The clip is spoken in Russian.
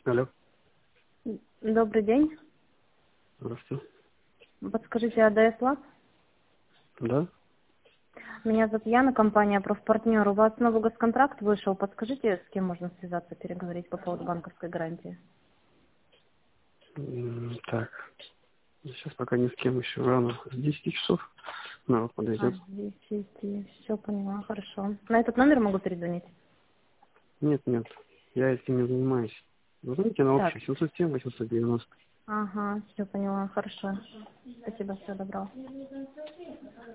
Алло. Добрый день. Здравствуйте. Подскажите, АДС Лаб? Да? Меня зовут Яна, компания «Профпартнер». У вас новый госконтракт вышел. Подскажите, с кем можно связаться, переговорить по поводу банковской гарантии? Так. Сейчас пока ни с кем еще рано. С 10 часов народ подойдет. Здесь, все поняла, хорошо. На этот номер могу перезвонить? Нет, нет. Я этим не занимаюсь. Вы знаете, на Так, общий 707, 890. ага, все поняла, хорошо. Спасибо, всего доброго.